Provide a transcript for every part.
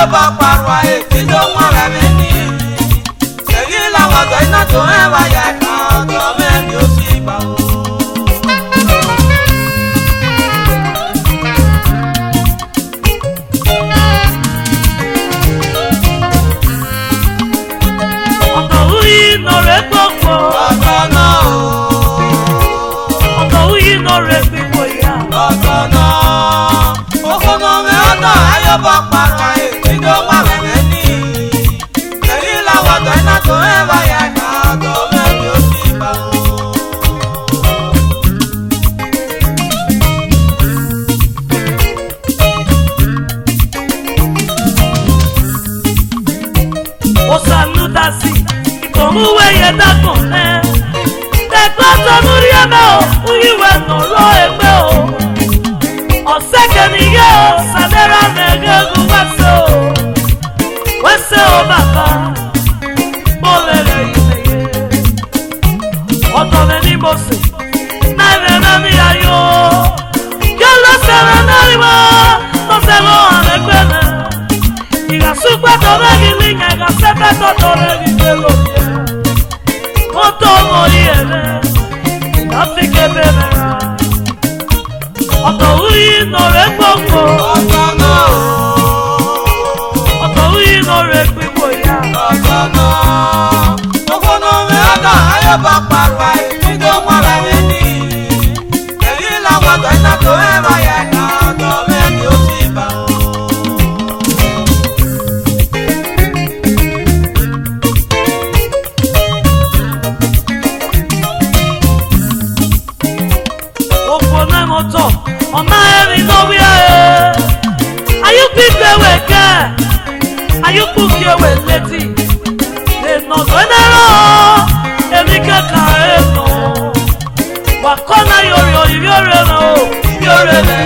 ba parwa e tido mara meni eyi la wa do ina to e wa ya ka do me mi o si ba o Oto uyi no re gbogbo Ọ̀tọ̀nà o Oto uyi no re gbogbo ya Ọ̀tọ̀nà okono me oto ayo ba parwa e tido mara meni eyi la wa do ina to e wa ya ka do me mi o si ba o O saluda si como weye da con te pasa muri ebe o uyiwe no ro egbe o o seke ni ye o sadera mege gu wese o baba o lele ise ye o to me ni mose na ebe na mi ayo yo lo se me na riba no se lo anekwene iga sukwa to begi linga iga seke to regi pelo ye o to mori ebe iga fike bebera o to uyi no re gbogbo Ọ̀tọ̀nà o to uyi no re gbogbo ya Ọ̀tọ̀nà okono me oto ayo ba parwa e tido mara meni eyi la wa do ina to e wa ya ka do me mi o si ba o Opo na moto ona eri no wi ayu pipe weke ayu puke we leti le no zenero emi kaka eno wa kona yori yore no yore le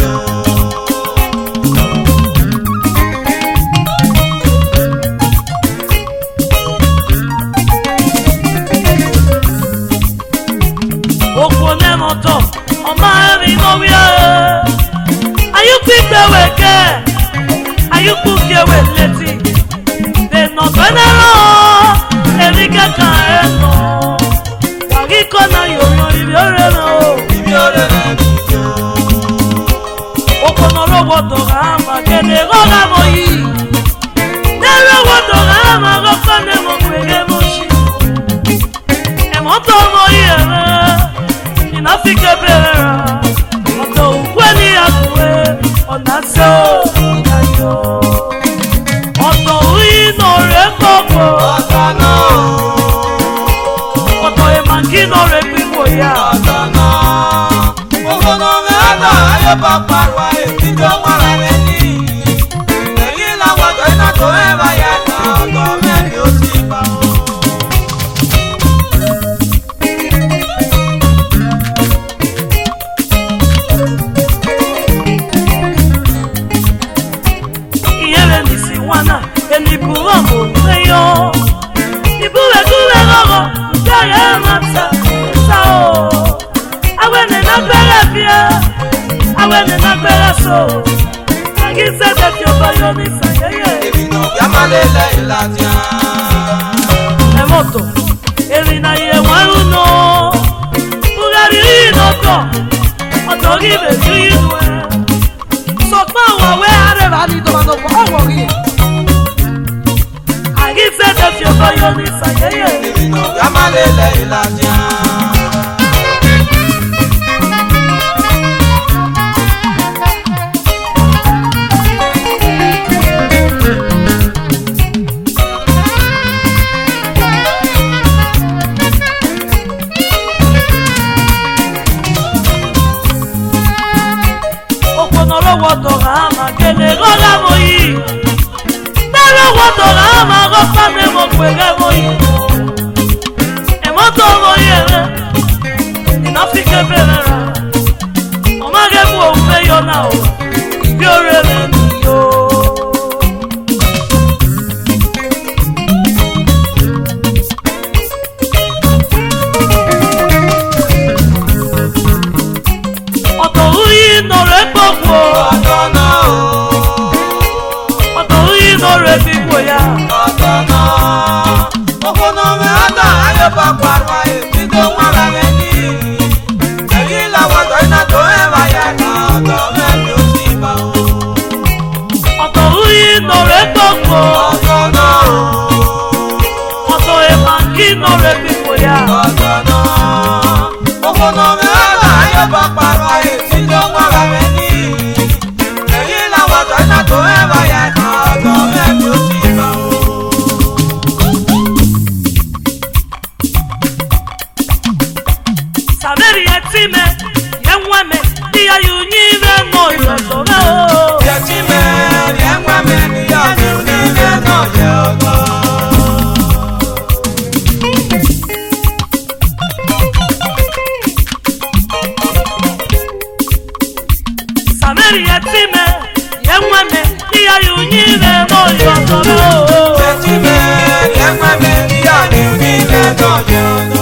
Opo na moto ona eri no wi ayu pipe weke ayu puke we leti le no zenero emi kaka eno wa kona yori yore no ibi ore le mi yo Okonoro wodo gama kene goga moyi Nere wodo gama goga ne mo kwege moshi Emoto moyi eme Inafike berera Oto ukweni akwe Onase o inayo Oto uyi no re koko Ọ̀tọ̀nà Oto emangi no re kwiwo ya Ọ̀tọ̀nà okono me oto ayo ba parwa e tido mara meni eyi la wa do ina to e wa ya ka do me mi o si ba o Iyere nisi wana Eniburo mo neyo Ibure kure gogo Jaye mata Sao Awene na gbere bia Awene na gbere so Agise de ti obayo ni sayeye ebi no bi amalele ilatia Emoto Eri na ye waru no Ugari inoto Otogi be yuinwe Sokpa wawe areva ni domano kwa ri Agise de ti obayo ni sayeye ebi no bi amalele ilatia Okonoro wodo gama kene goga moyi Nere wodo gama goga ne mo kwege moyi Emoto moyi ere Inafike berera Omage bu oume yo na o Biore le ni yo Oto uyi no re gbogbo Ọ̀tọ̀nà o Oto uyi ayọ̀bọ̀ pàrọ̀ ayé tí tó wà rẹ̀ ní. Èyí làwọn ọ̀dọ́ iná tó ẹ̀ bá yà ká ọ̀dọ́ mẹ́bí ó ti bá o. Saberi yetime yenweme diya yunyive no yodome o. Yetime yenweme diya yunyive no yodome. Saberi yetime yenweme diya yunyive no yodome o. Yetime yenweme diya yunyive no yodome.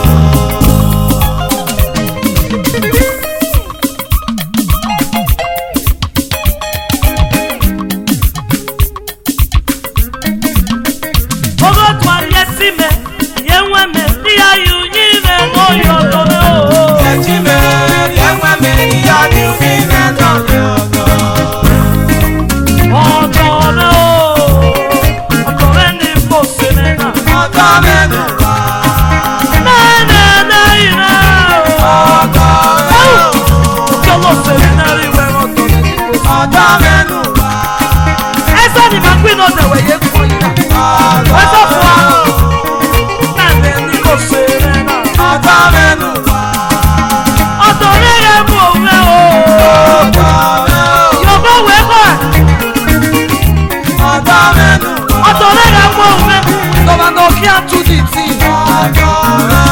Don't